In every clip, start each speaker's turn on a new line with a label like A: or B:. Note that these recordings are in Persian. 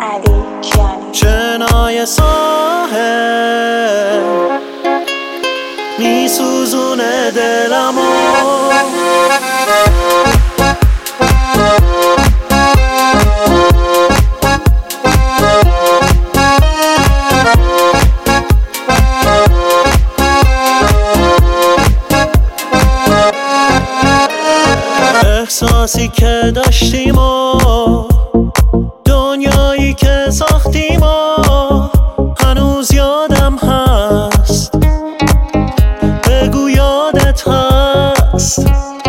A: علی کیانی.
B: شنای ساحل میسوزونه دلمو، احساسی که داشتیم و دنیایی که ساختیم و هنوز یادم هست. بگو یادت هست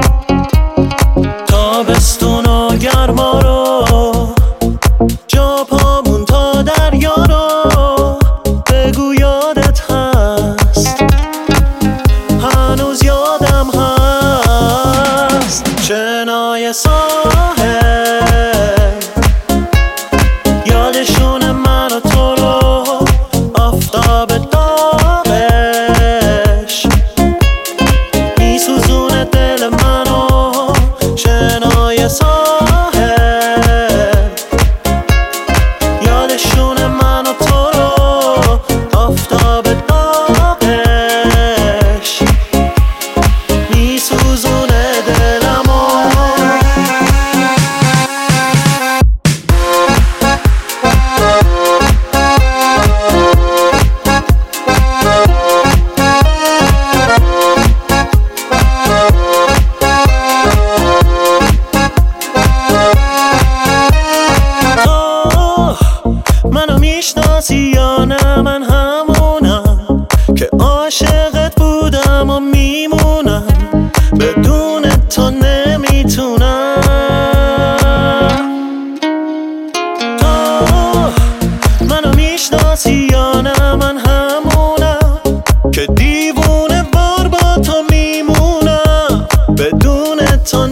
B: تابستون و گرما رو، جا پامون تا دریا رو. بگو یادت هست هنوز یادم هست. شنای ساحل یادشون من و تو رو، آفتاب داغش میسوزونه دل منو. شنای ساحل یادشون من و تو رو، آفتاب داغش میسوزونه دلمو. منو میشناسی یا نه؟ من همونم که عاشقت بودم و میمونم، بدون تو نمیتونم. تو منو میشناسی یا نه؟ من همونم که دیوونه بار با تو میمونم، بدون تو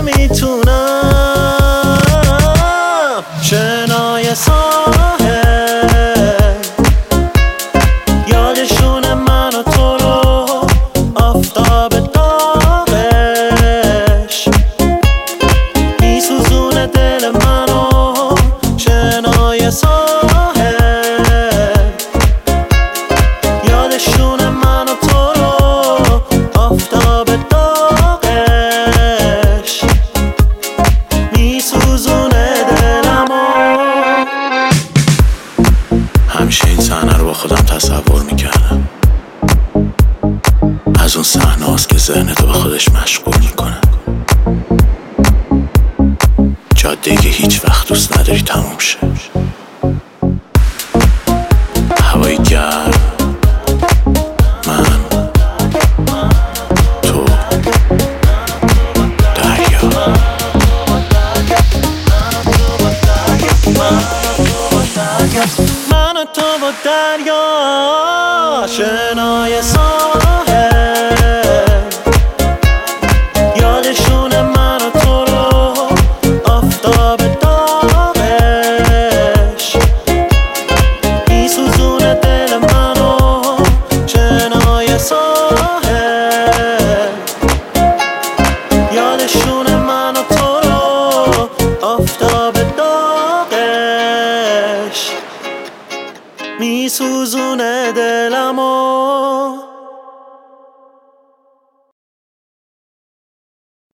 B: نمیتونم. شنای ساحل یادشون من و تو رو، آفتاب داغش میسوزونه دل منو. شنای ساحل یادشون من و تو رو، آفتاب داغش میسوزونه دلمو. همیشه این صحنه رو با خودم تصور میکردم، از اون صحنه هاست که ذهنتو به خودش مشغول میکنه. جاده‌ای که هیچ وقت دوست نداری تموم شه، هوای گرم، من، تو، دریا. من و تو و دریا. شنای ساحل یادشون من و تو رو، آفتاب داغش میسوزونه دل منو. شنای ساحل یادشون من و تو رو، آفتاب داغش میسوزونه